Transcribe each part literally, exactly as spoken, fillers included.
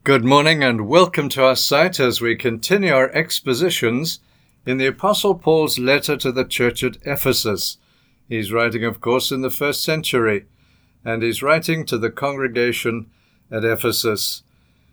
Good morning and welcome to our site as we continue our expositions in the Apostle Paul's letter to the church at Ephesus. He's writing, of course, in the first century, and he's writing to the congregation at Ephesus.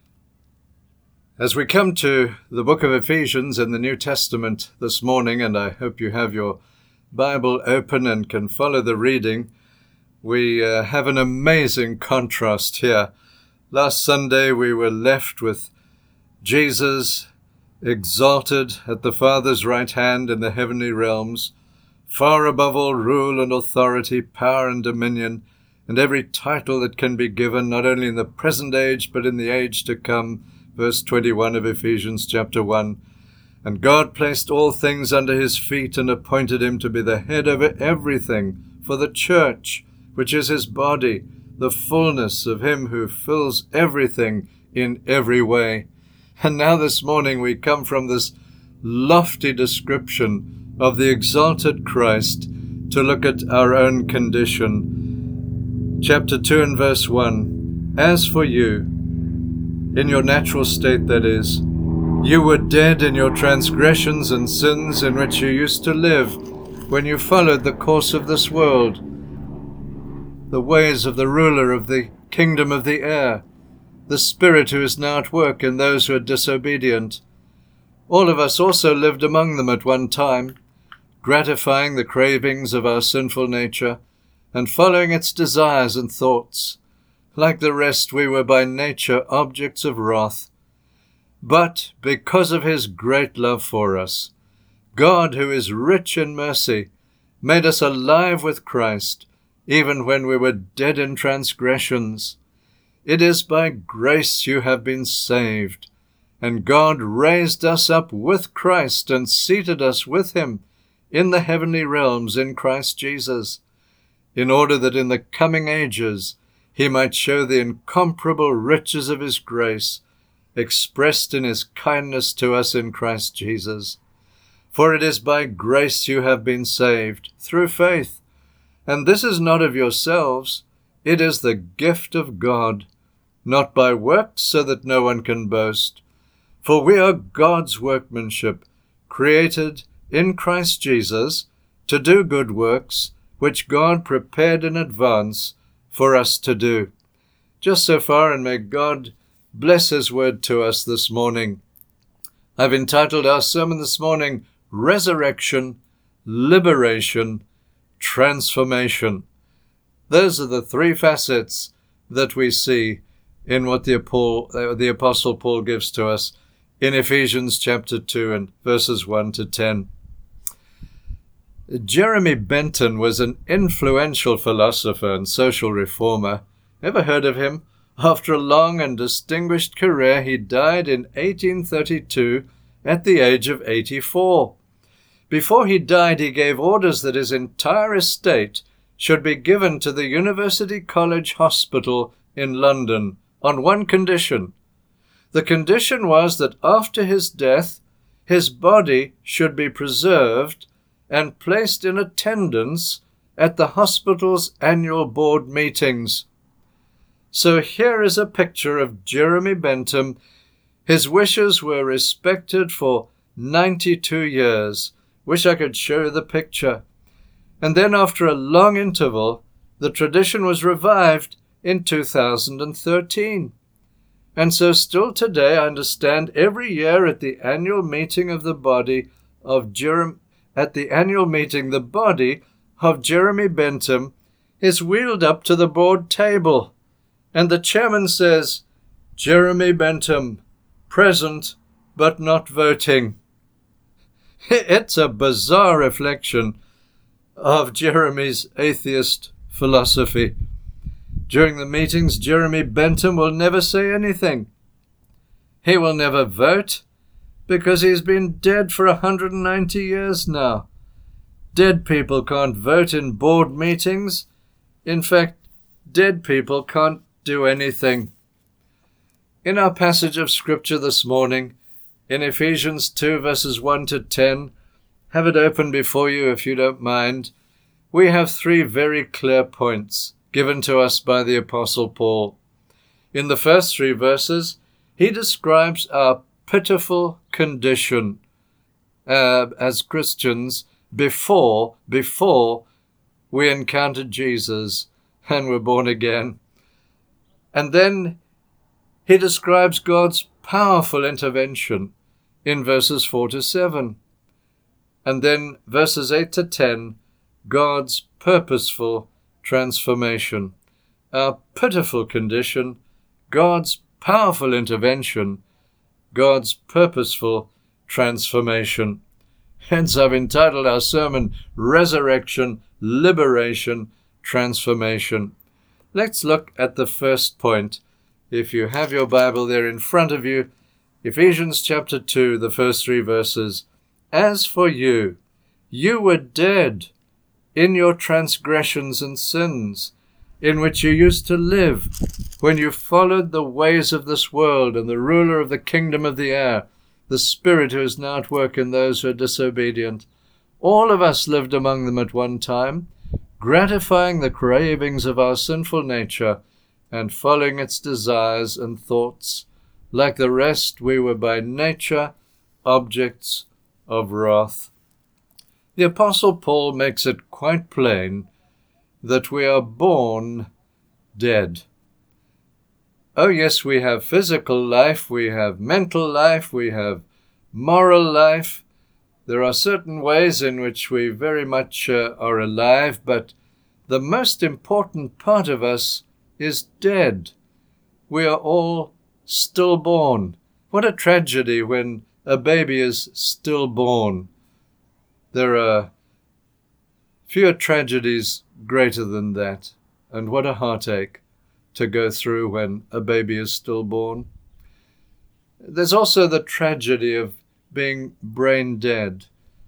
As we come to the book of Ephesians in the New Testament this morning, and I hope you have your Bible open and can follow the reading, we uh, have an amazing contrast here. Last Sunday we were left with Jesus exalted at the Father's right hand in the heavenly realms, far above all rule and authority, power and dominion, and every title that can be given, not only in the present age, but in the age to come. Verse twenty-one of Ephesians chapter one. And God placed all things under his feet and appointed him to be the head over everything for the church, which is his body, the fullness of him who fills everything in every way. And now this morning we come from this lofty description of the exalted Christ to look at our own condition. Chapter two and verse one. As for you, in your natural state that is, you were dead in your transgressions and sins in which you used to live when you followed the course of this world, the ways of the ruler of the kingdom of the air, the spirit who is now at work in those who are disobedient. All of us also lived among them at one time, gratifying the cravings of our sinful nature and following its desires and thoughts. Like the rest, we were by nature objects of wrath. But because of his great love for us, God, who is rich in mercy, made us alive with Christ, even when we were dead in transgressions. It is by grace you have been saved, and God raised us up with Christ and seated us with him in the heavenly realms in Christ Jesus, in order that in the coming ages he might show the incomparable riches of his grace, expressed in his kindness to us in Christ Jesus. For it is by grace you have been saved, through faith. And this is not of yourselves, it is the gift of God, not by works, so that no one can boast. For we are God's workmanship, created in Christ Jesus to do good works, which God prepared in advance for us to do. Just so far, and may God bless his word to us this morning. I've entitled our sermon this morning, Resurrection, Liberation, Transformation. Those are the three facets that we see in what the, Paul, uh, the Apostle Paul gives to us in Ephesians chapter two and verses one to ten. Jeremy Bentham was an influential philosopher and social reformer. Ever heard of him? After a long and distinguished career, he died in eighteen thirty-two at the age of eighty-four. Before he died, he gave orders that his entire estate should be given to the University College Hospital in London on one condition. The condition was that after his death, his body should be preserved and placed in attendance at the hospital's annual board meetings. So here is a picture of Jeremy Bentham. His wishes were respected for ninety-two years. Wish I could show you the picture. And then after a long interval, the tradition was revived in two thousand thirteen. And so still today, I understand, every year at the annual meeting of the body of Jeremy, at the annual meeting, the body of Jeremy Bentham is wheeled up to the board table. And the chairman says, Jeremy Bentham, present but not voting. It's a bizarre reflection of Jeremy's atheist philosophy. During the meetings, Jeremy Bentham will never say anything. He will never vote because he's been dead for one hundred ninety years now. Dead people can't vote in board meetings. In fact, dead people can't do anything. In our passage of Scripture this morning, in Ephesians two, verses one to ten, have it open before you if you don't mind, we have three very clear points given to us by the Apostle Paul. In the first three verses, He describes our pitiful condition uh, as Christians before, before we encountered Jesus and were born again. And then he describes God's powerful intervention in verses four to seven. And then verses eight to ten, God's purposeful transformation. Our pitiful condition, God's powerful intervention, God's purposeful transformation. Hence I've entitled our sermon, Resurrection, Liberation, Transformation. Let's look at the first point. If you have your Bible there in front of you, Ephesians chapter two, the first three verses. As for you, you were dead in your transgressions and sins, in which you used to live, when you followed the ways of this world and the ruler of the kingdom of the air, the spirit who is now at work in those who are disobedient. All of us lived among them at one time, gratifying the cravings of our sinful nature and following its desires and thoughts. Like the rest, we were by nature objects of wrath. The Apostle Paul makes it quite plain that we are born dead. Oh yes, we have physical life, we have mental life, we have moral life. There are certain ways in which we very much uh, are alive, but the most important part of us is dead. We are all stillborn. What a tragedy when a baby is stillborn. There are fewer tragedies greater than that, and what a heartache to go through when a baby is stillborn. There's also the tragedy of being brain dead.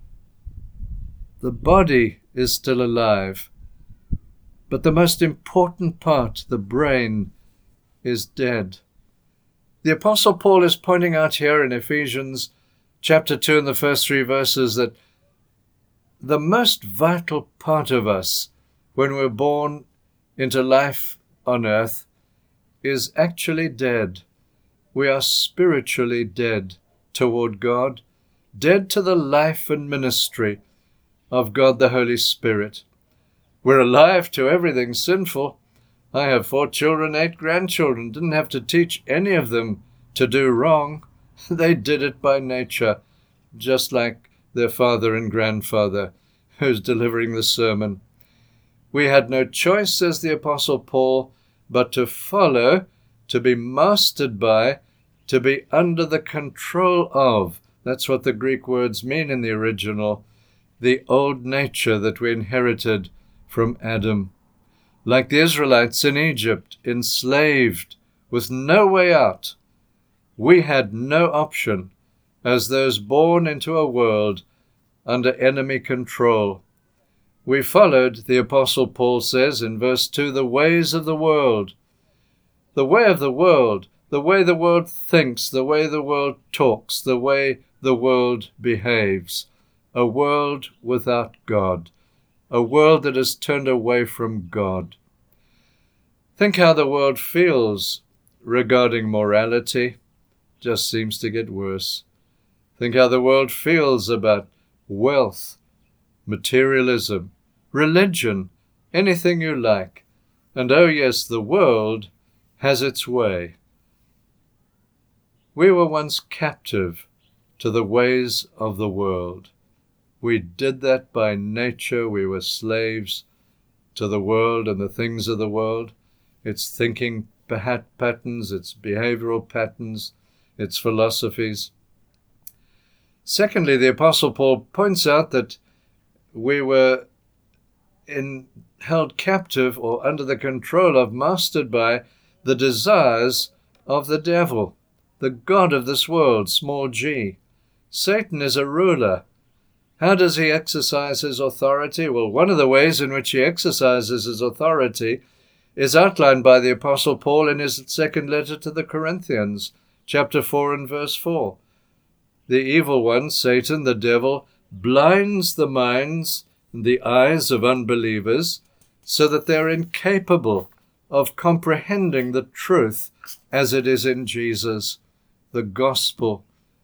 The body is still alive, but the most important part, the brain, is dead. The Apostle Paul is pointing out here in Ephesians chapter two in the first three verses that the most vital part of us when we're born into life on earth is actually dead. We are spiritually dead toward God, dead to the life and ministry of God the Holy Spirit. We're alive to everything sinful. I have four children, eight grandchildren. Didn't have to teach any of them to do wrong. They did it by nature, just like their father and grandfather who's delivering the sermon. We had no choice, says the Apostle Paul, but to follow, to be mastered by, to be under the control of. That's what the Greek words mean in the original. The old nature that we inherited from Adam. Like the Israelites in Egypt, enslaved, with no way out, we had no option as those born into a world under enemy control. We followed, the Apostle Paul says in verse two, the ways of the world. The way of the world, the way the world thinks, the way the world talks, the way the world behaves. A world without God. A world that has turned away from God. Think how the world feels regarding morality. Just seems to get worse. Think how the world feels about wealth, materialism, religion, anything you like. And oh yes, the world has its way. We were once captive to the ways of the world. We did that by nature. We were slaves to the world and the things of the world, its thinking patterns, its behavioral patterns, its philosophies. Secondly, the Apostle Paul points out that we were in, held captive or under the control of, mastered by, the desires of the devil, the god of this world, small g. Satan is a ruler. How does he exercise his authority? Well, one of the ways in which he exercises his authority is outlined by the Apostle Paul in his second letter to the Corinthians, chapter four and verse four. The evil one, Satan, the devil, blinds the minds and the eyes of unbelievers so that they're incapable of comprehending the truth as it is in Jesus. the gospel.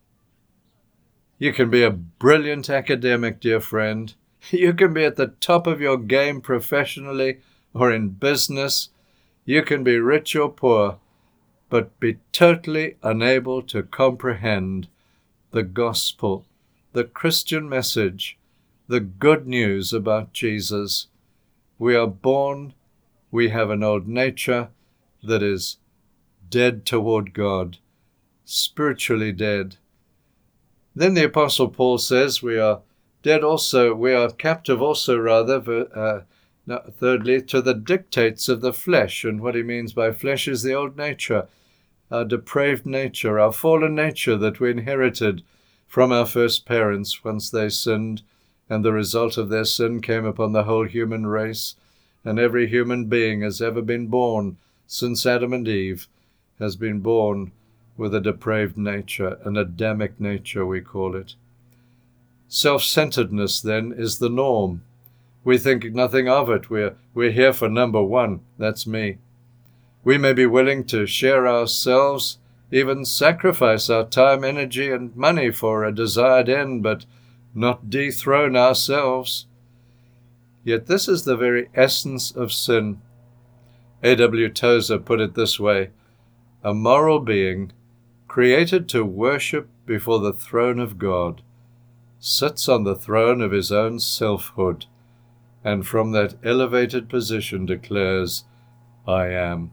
You can be a brilliant academic, dear friend. You can be at the top of your game professionally or in business. You can be rich or poor, but be totally unable to comprehend the gospel, the Christian message, the good news about Jesus. We are born, we have an old nature that is dead toward God, spiritually dead. Then the Apostle Paul says we are dead also, we are captive also rather, uh, no, thirdly, to the dictates of the flesh. And what he means by flesh is the old nature, our depraved nature, our fallen nature that we inherited from our first parents once they sinned, and the result of their sin came upon the whole human race, and every human being has ever been born since Adam and Eve has been born with a depraved nature, an Adamic nature we call it. Self-centeredness, then, is the norm. We think nothing of it. We're, we're here for number one. That's me. We may be willing to share ourselves, even sacrifice our time, energy, and money for a desired end, but not dethrone ourselves. Yet this is the very essence of sin. A W Tozer put it this way: a moral being, created to worship before the throne of God, sits on the throne of his own selfhood, and from that elevated position declares, I am.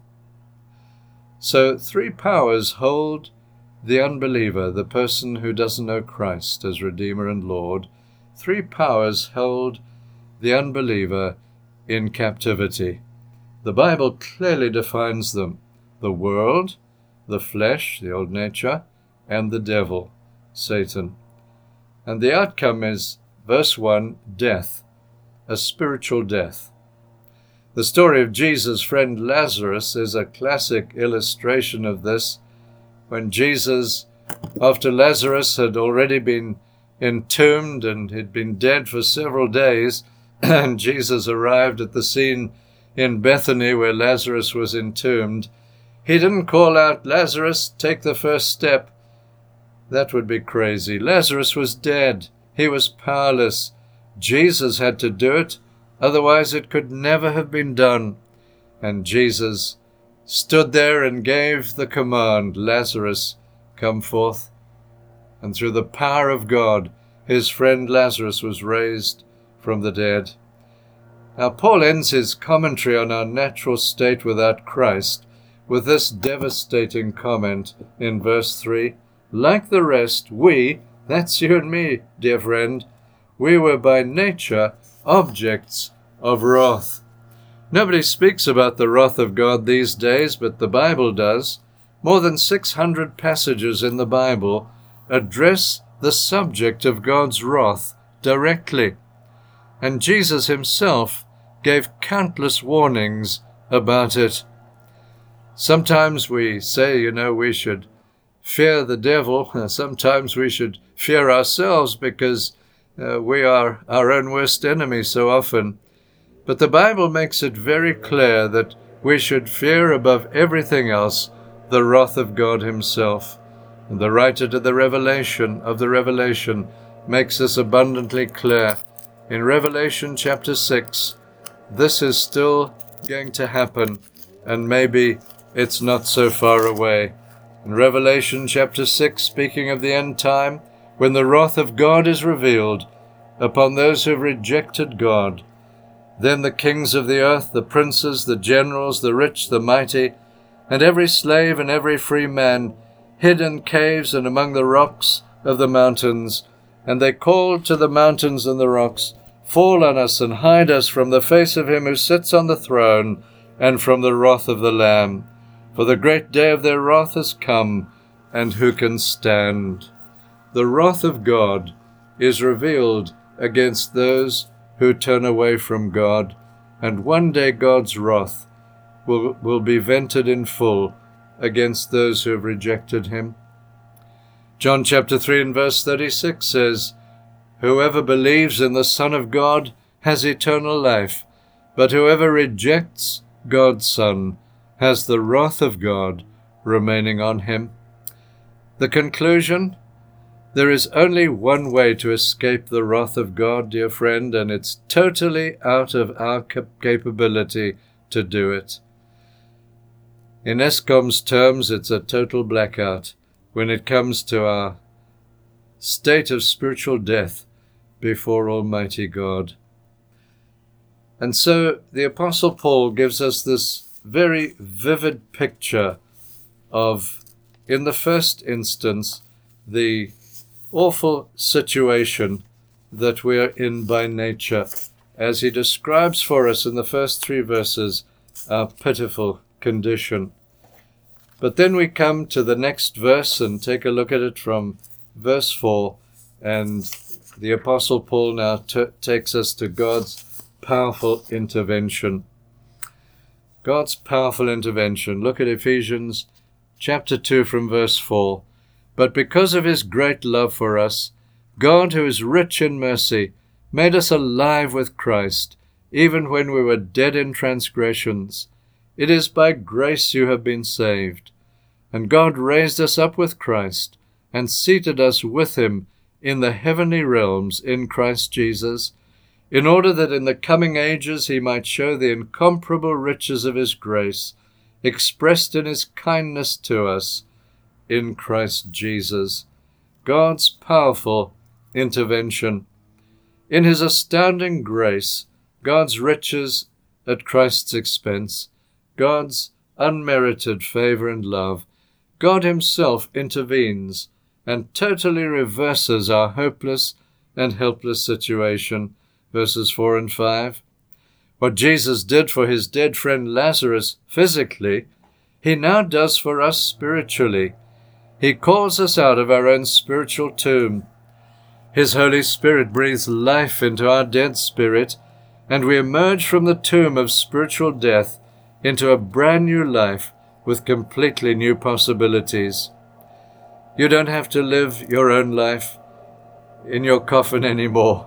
So three powers hold the unbeliever, the person who doesn't know Christ as Redeemer and Lord. Three powers hold the unbeliever in captivity. The Bible clearly defines them: the world, the flesh, the old nature, and the devil, Satan. And the outcome is, verse one, death, a spiritual death. The story of Jesus' friend Lazarus is a classic illustration of this. When Jesus, after Lazarus had already been entombed and had been dead for several days, and Jesus arrived at the scene in Bethany where Lazarus was entombed, he didn't call out, Lazarus, take the first step. That would be crazy. Lazarus was dead. He was powerless. Jesus had to do it, otherwise it could never have been done. And Jesus stood there and gave the command, Lazarus, come forth. And through the power of God, his friend Lazarus was raised from the dead. Now Paul ends his commentary on our natural state without Christ with this devastating comment in verse three. Like the rest, we, that's you and me, dear friend, we were by nature objects of wrath. Nobody speaks about the wrath of God these days, but the Bible does. More than six hundred passages in the Bible address the subject of God's wrath directly. And Jesus himself gave countless warnings about it. Sometimes we say, you know, we should fear the devil. Sometimes we should fear ourselves because uh, we are our own worst enemy so often. But the Bible makes it very clear that we should fear above everything else the wrath of God himself. And the writer to the Revelation of the Revelation makes this abundantly clear. In Revelation chapter six, this is still going to happen, and maybe it's not so far away. In Revelation chapter six, speaking of the end time, when the wrath of God is revealed upon those who have rejected God, then the kings of the earth, the princes, the generals, the rich, the mighty, and every slave and every free man, hid in caves and among the rocks of the mountains, and they called to the mountains and the rocks, fall on us and hide us from the face of him who sits on the throne and from the wrath of the Lamb. For the great day of their wrath has come, and who can stand? The wrath of God is revealed against those who turn away from God, and one day God's wrath will, will be vented in full against those who have rejected him. John chapter three and verse thirty-six says, whoever believes in the Son of God has eternal life, but whoever rejects God's Son has the wrath of God remaining on him. The conclusion: there is only one way to escape the wrath of God, dear friend, and it's totally out of our cap- capability to do it. In ESCOM's terms, it's a total blackout when it comes to our state of spiritual death before Almighty God. And so the Apostle Paul gives us this very vivid picture of, in the first instance, the awful situation that we are in by nature, as he describes for us in the first three verses our pitiful condition. But then we come to the next verse and take a look at it from verse four, and the Apostle Paul now t- takes us to God's powerful intervention. God's powerful intervention. Look at Ephesians chapter two from verse four. But because of his great love for us, God, who is rich in mercy, made us alive with Christ, even when we were dead in transgressions. It is by grace you have been saved. And God raised us up with Christ, and seated us with him in the heavenly realms in Christ Jesus, in order that in the coming ages he might show the incomparable riches of his grace, expressed in his kindness to us in Christ Jesus. God's powerful intervention. In his astounding grace, God's riches at Christ's expense, God's unmerited favor and love, God himself intervenes and totally reverses our hopeless and helpless situation. Verses four and five. What Jesus did for his dead friend Lazarus physically, he now does for us spiritually. He calls us out of our own spiritual tomb. His Holy Spirit breathes life into our dead spirit, and we emerge from the tomb of spiritual death into a brand new life with completely new possibilities. You don't have to live your own life in your coffin anymore.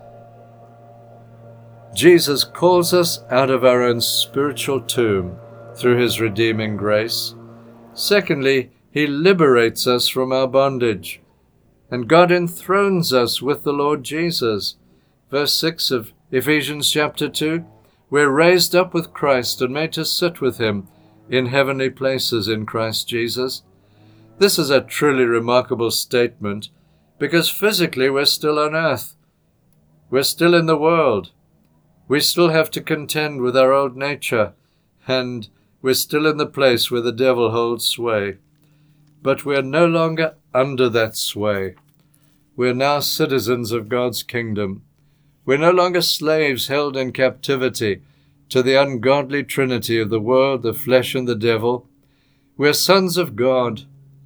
Jesus calls us out of our own spiritual tomb through his redeeming grace. Secondly, he liberates us from our bondage, and God enthrones us with the Lord Jesus. Verse six of Ephesians chapter two, we're raised up with Christ and made to sit with him in heavenly places in Christ Jesus. This is a truly remarkable statement, because physically we're still on earth. We're still in the world. We still have to contend with our old nature, and we're still in the place where the devil holds sway. But we're no longer under that sway. We're now citizens of God's kingdom. We're no longer slaves held in captivity to the ungodly trinity of the world, the flesh, and the devil. We're sons of God.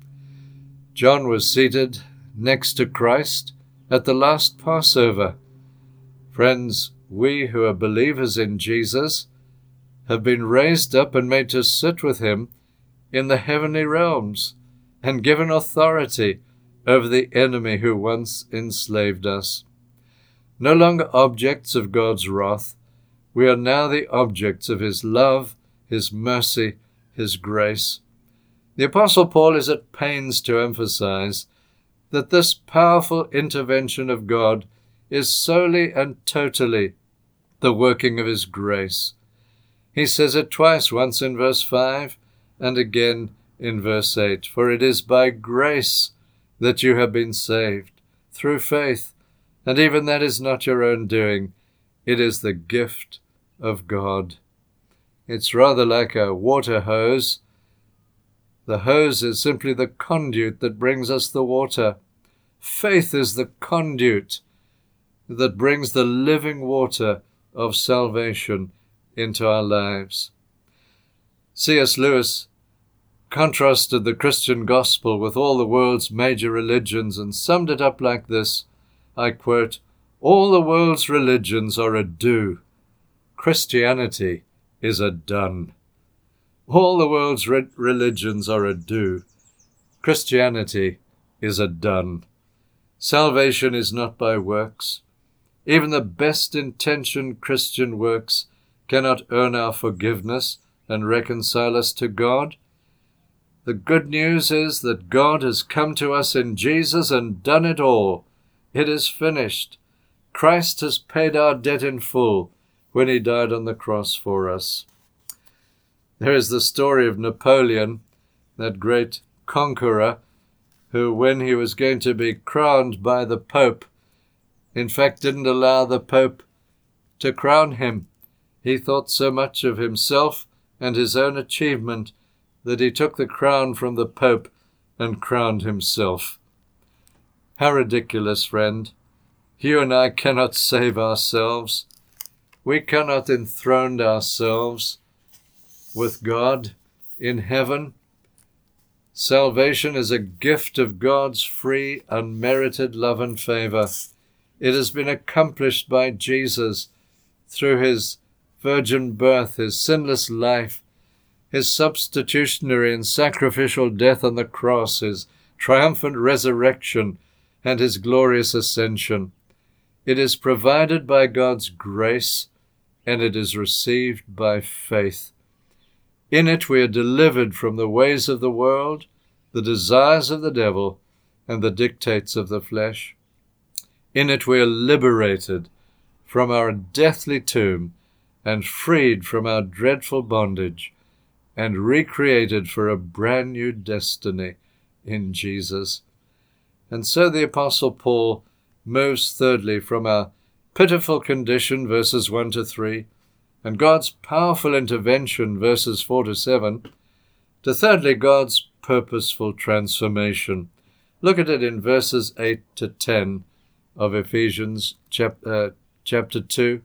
John was seated next to Christ at the last Passover. Friends, we who are believers in Jesus have been raised up and made to sit with him in the heavenly realms and given authority over the enemy who once enslaved us. No longer objects of God's wrath, we are now the objects of his love, his mercy, his grace. The Apostle Paul is at pains to emphasize that this powerful intervention of God is solely and totally the working of his grace. He says it twice, once in verse five and again in verse eight. For it is by grace that you have been saved, through faith, and even that is not your own doing. It is the gift of God. It's rather like a water hose. The hose is simply the conduit that brings us the water. Faith is the conduit that brings the living water of salvation into our lives. C S Lewis contrasted the Christian gospel with all the world's major religions and summed it up like this. I quote, "All the world's religions are a do. Christianity is a done." All the world's re- religions are a do. Christianity is a done. Salvation is not by works. Even the best-intentioned Christian works cannot earn our forgiveness and reconcile us to God. The good news is that God has come to us in Jesus and done it all. It is finished. Christ has paid our debt in full when he died on the cross for us. There is the story of Napoleon, that great conqueror, who, when he was going to be crowned by the Pope, in fact didn't allow the Pope to crown him. He thought so much of himself and his own achievement that he took the crown from the Pope and crowned himself. How ridiculous, friend. You and I cannot save ourselves. We cannot enthrone ourselves with God in heaven. Salvation is a gift of God's free, unmerited love and favor. It has been accomplished by Jesus through his virgin birth, his sinless life, his substitutionary and sacrificial death on the cross, his triumphant resurrection, and his glorious ascension. It is provided by God's grace, and it is received by faith. In it we are delivered from the ways of the world, the desires of the devil, and the dictates of the flesh. In it we are liberated from our deathly tomb and freed from our dreadful bondage and recreated for a brand new destiny in Jesus. And so the Apostle Paul moves thirdly from our pitiful condition, verses one to three, and God's powerful intervention, verses four to seven, to thirdly God's purposeful transformation. Look at it in verses eight to ten of Ephesians chap- uh, chapter two.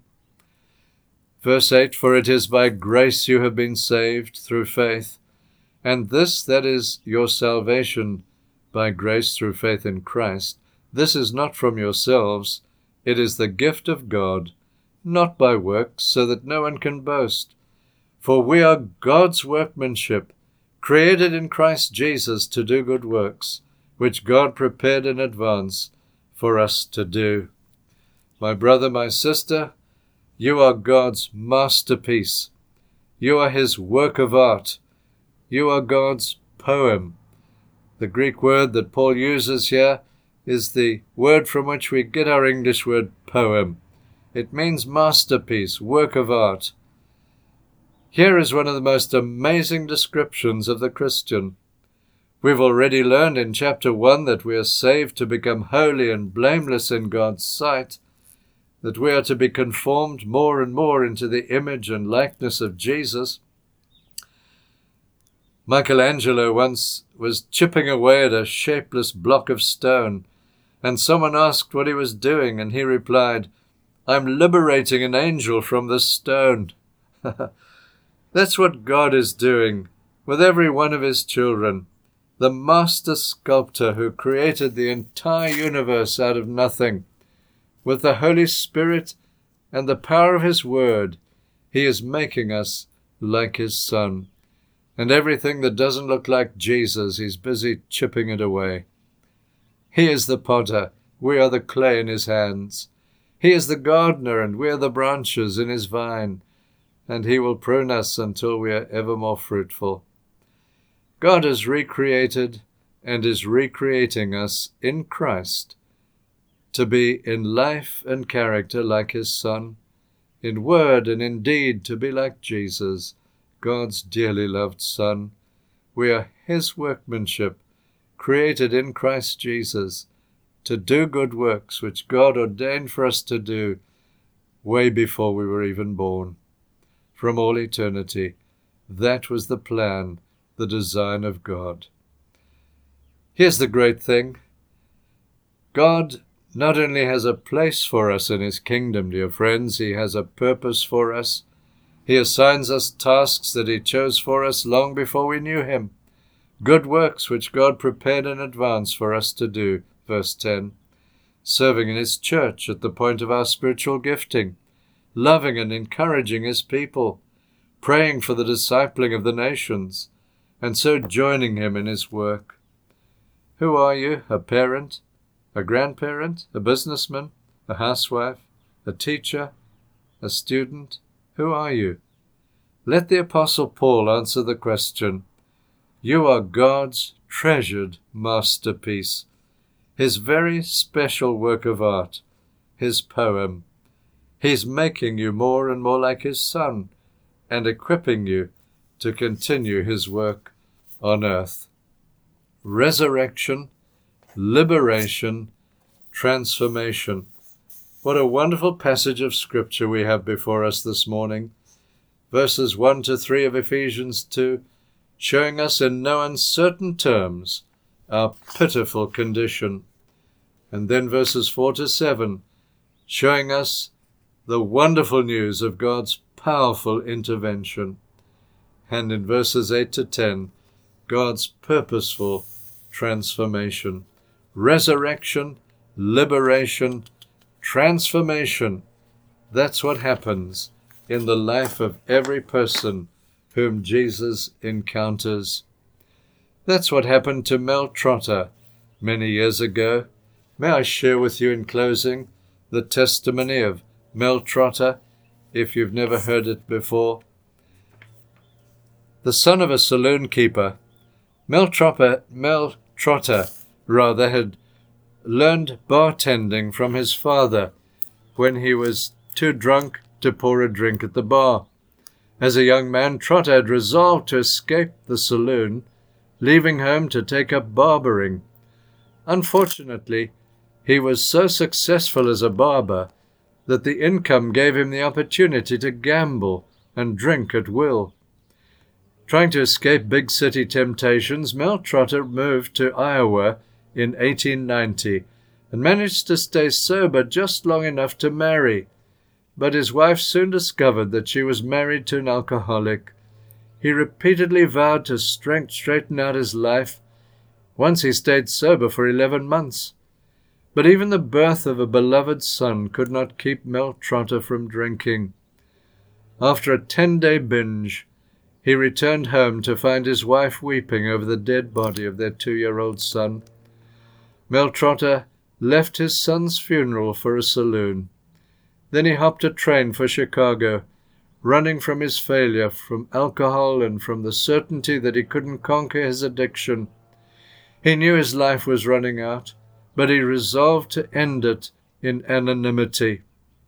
Verse eight, "For it is by grace you have been saved through faith, and this, that is your salvation, by grace through faith in Christ. This is not from yourselves, it is the gift of God, not by works, so that no one can boast. For we are God's workmanship, created in Christ Jesus to do good works, which God prepared in advance for us to do." My brother, my sister, you are God's masterpiece. You are his work of art. You are God's poem. The Greek word that Paul uses here is the word from which we get our English word poem. It means masterpiece, work of art. Here is one of the most amazing descriptions of the Christian. We've already learned in chapter one that we are saved to become holy and blameless in God's sight, that we are to be conformed more and more into the image and likeness of Jesus. Michelangelo once was chipping away at a shapeless block of stone, and someone asked what he was doing, and he replied, "I'm liberating an angel from this stone." That's what God is doing with every one of his children. The master sculptor who created the entire universe out of nothing, with the Holy Spirit and the power of his word, he is making us like his Son. And everything that doesn't look like Jesus, he's busy chipping it away. He is the potter, we are the clay in his hands. He is the gardener, and we are the branches in his vine, and he will prune us until we are ever more fruitful. God has recreated and is recreating us in Christ to be in life and character like his Son, in word and in deed to be like Jesus, God's dearly loved Son. We are his workmanship, created in Christ Jesus, to do good works which God ordained for us to do way before we were even born. From all eternity, that was the plan, the design of God. Here's the great thing. God not only has a place for us in his kingdom, dear friends, he has a purpose for us. He assigns us tasks that he chose for us long before we knew him. Good works which God prepared in advance for us to do, verse ten. Serving in his church at the point of our spiritual gifting, loving and encouraging his people, praying for the discipling of the nations, and so joining him in his work. Who are you? A parent? A grandparent? A businessman? A housewife? A teacher? A student? Who are you? Let the Apostle Paul answer the question. You are God's treasured masterpiece, his very special work of art, his poem. He's making you more and more like his Son and equipping you to continue his work on earth. Resurrection, liberation, transformation. What a wonderful passage of Scripture we have before us this morning. Verses one to three of Ephesians two, showing us in no uncertain terms our pitiful condition. And then verses four to seven, showing us the wonderful news of God's powerful intervention. And in verses eight to ten, God's purposeful transformation. Resurrection, liberation, transformation. That's what happens in the life of every person whom Jesus encounters. That's what happened to Mel Trotter many years ago. May I share with you in closing the testimony of Mel Trotter, if you've never heard it before. The son of a saloon keeper, Mel Trotter, Mel Trotter rather, had learned bartending from his father when he was too drunk to pour a drink at the bar. As a young man, Trotter had resolved to escape the saloon, leaving home to take up barbering. Unfortunately, he was so successful as a barber that the income gave him the opportunity to gamble and drink at will. Trying to escape big city temptations, Mel Trotter moved to Iowa in eighteen ninety and managed to stay sober just long enough to marry. But his wife soon discovered that she was married to an alcoholic. He repeatedly vowed to straighten out his life. Once he stayed sober for eleven months. But even the birth of a beloved son could not keep Mel Trotter from drinking. After a ten-day binge, he returned home to find his wife weeping over the dead body of their two-year-old son. Mel Trotter left his son's funeral for a saloon. Then he hopped a train for Chicago, running from his failure, from alcohol, and from the certainty that he couldn't conquer his addiction. He knew his life was running out, but he resolved to end it in anonymity.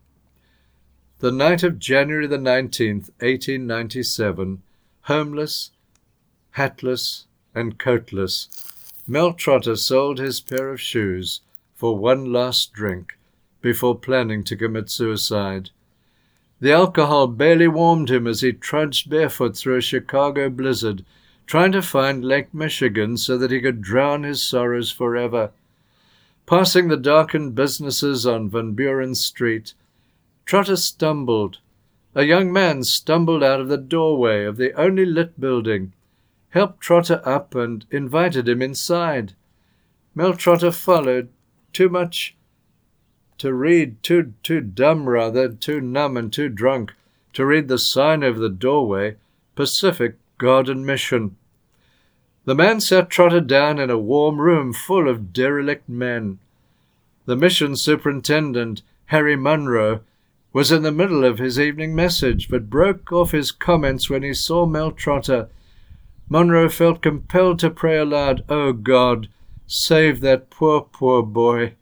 The night of January the nineteenth, eighteen ninety-seven, homeless, hatless, and coatless, Mel Trotter sold his pair of shoes for one last drink before planning to commit suicide. The alcohol barely warmed him as he trudged barefoot through a Chicago blizzard, trying to find Lake Michigan so that he could drown his sorrows forever. Passing the darkened businesses on Van Buren Street, Trotter stumbled. A young man stumbled out of the doorway of the only lit building, helped Trotter up, and invited him inside. Mel Trotter followed, too much to read, too, too dumb rather, too numb and too drunk to read the sign over the doorway, Pacific Garden Mission. The man sat Trotter down in a warm room full of derelict men. The mission superintendent, Harry Munro, was in the middle of his evening message, but broke off his comments when he saw Mel Trotter. Munro felt compelled to pray aloud, "Oh God, save that poor, poor boy."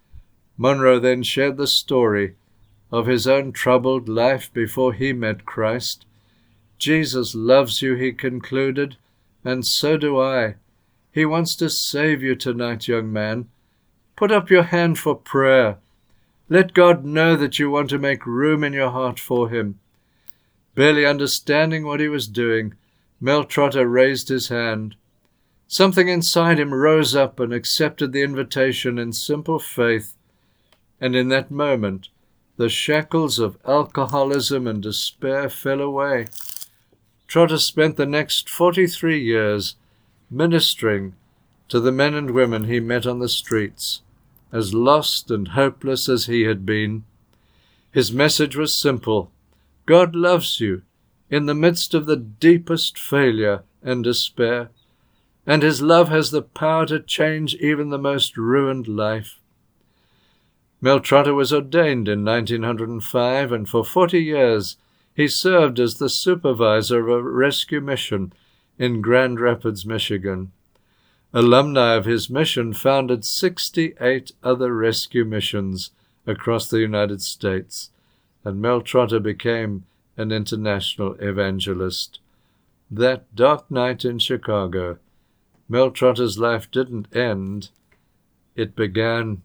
Munro then shared the story of his own troubled life before he met Christ. "Jesus loves you," he concluded, "and so do I. He wants to save you tonight, young man. Put up your hand for prayer. Let God know that you want to make room in your heart for him." Barely understanding what he was doing, Mel Trotter raised his hand. Something inside him rose up and accepted the invitation in simple faith. And in that moment, the shackles of alcoholism and despair fell away. Trotter spent the next forty-three years ministering to the men and women he met on the streets, as lost and hopeless as he had been. His message was simple. God loves you in the midst of the deepest failure and despair, and his love has the power to change even the most ruined life. Mel Trotter was ordained in nineteen oh five, and for forty years he served as the supervisor of a rescue mission in Grand Rapids, Michigan. Alumni of his mission founded sixty-eight other rescue missions across the United States, and Mel Trotter became an international evangelist. That dark night in Chicago, Mel Trotter's life didn't end, it began.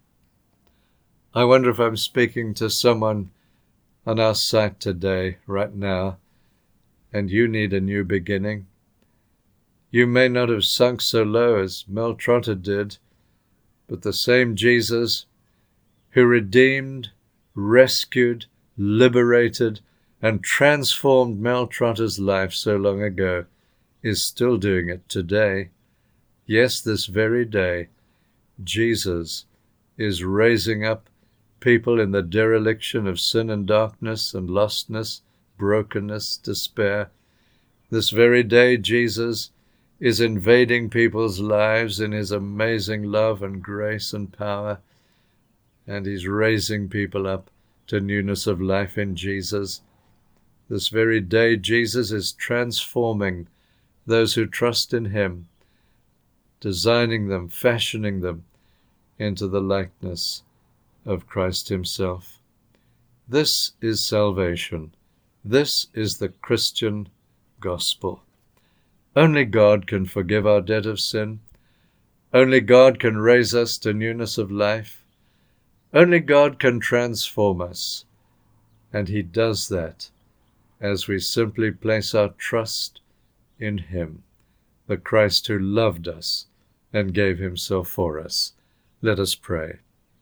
I wonder if I'm speaking to someone on our site today, right now, and you need a new beginning. You may not have sunk so low as Mel Trotter did, but the same Jesus who redeemed, rescued, liberated, and transformed Mel Trotter's life so long ago is still doing it today. Yes, this very day, Jesus is raising up people in the dereliction of sin and darkness and lostness, brokenness, despair. This very day, Jesus is invading people's lives in his amazing love and grace and power, and he's raising people up to newness of life in Jesus. This very day, Jesus is transforming those who trust in him, designing them, fashioning them into the likeness of Christ himself. This is salvation. This is the Christian gospel. Only God can forgive our debt of sin. Only God can raise us to newness of life. Only God can transform us. And he does that as we simply place our trust in him, the Christ who loved us and gave himself for us. Let us pray.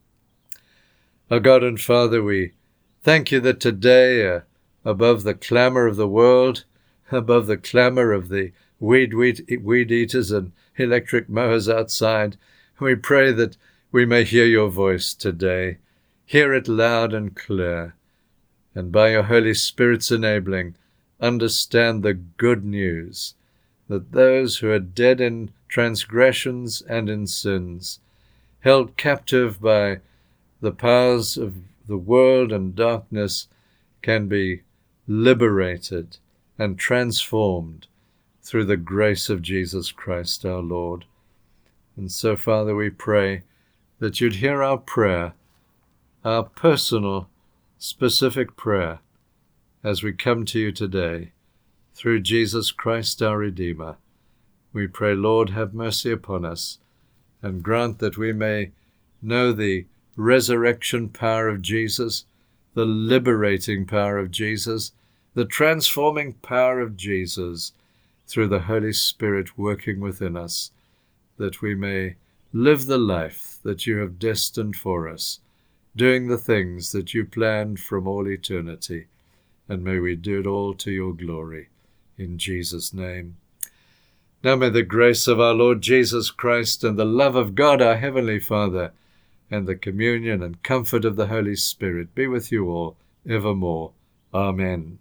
Our God and Father, we thank you that today, uh, above the clamor of the world, above the clamor of the weed, weed, weed eaters and electric mowers outside, we pray that we may hear your voice today, hear it loud and clear, and by your Holy Spirit's enabling, understand the good news that those who are dead in transgressions and in sins, held captive by the powers of the world and darkness, can be liberated and transformed through the grace of Jesus Christ our Lord. And so, Father, we pray that you'd hear our prayer, our personal, specific prayer, as we come to you today, through Jesus Christ our Redeemer. We pray, Lord, have mercy upon us, and grant that we may know the resurrection power of Jesus, the liberating power of Jesus, the transforming power of Jesus, through the Holy Spirit working within us, that we may live the life that you have destined for us, doing the things that you planned from all eternity, and may we do it all to your glory. In Jesus' name. Now may the grace of our Lord Jesus Christ and the love of God our Heavenly Father and the communion and comfort of the Holy Spirit be with you all evermore. Amen.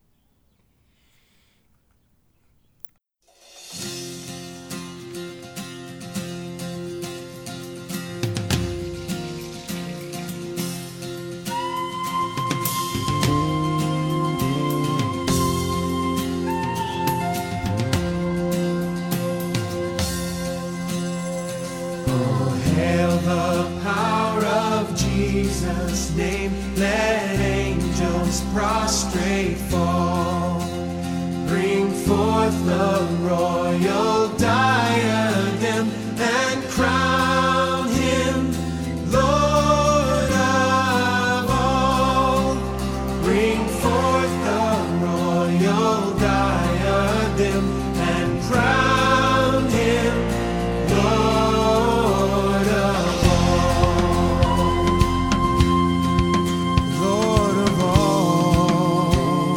Jesus' name, let angels prostrate fall. Bring forth the royal diadem and crown him Lord of all. Bring forth the royal diadem and crown him Lord of all. Lord of all.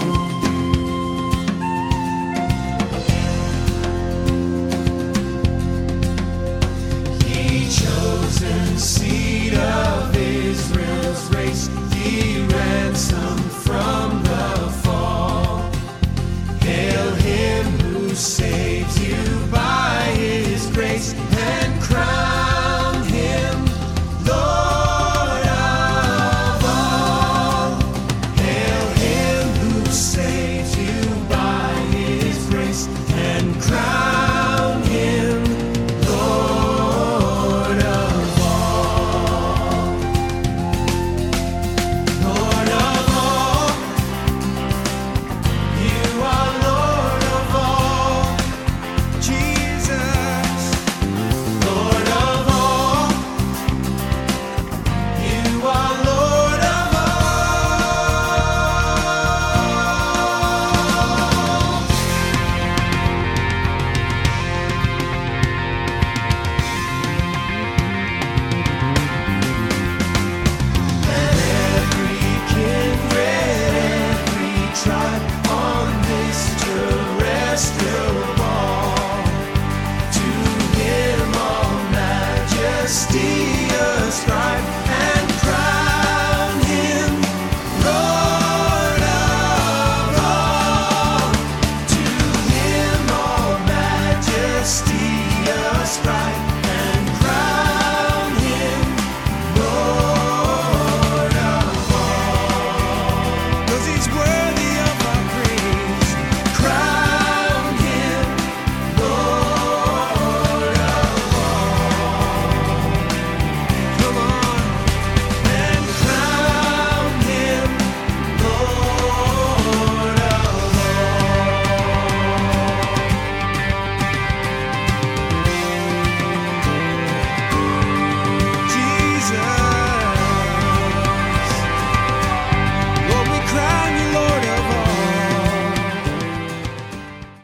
He chosen seed of Israel's race, he ransomed from the fall. Hail him who saves you by his grace and crown him Lord of all. Hail him who saves you by his grace and crown dear scribe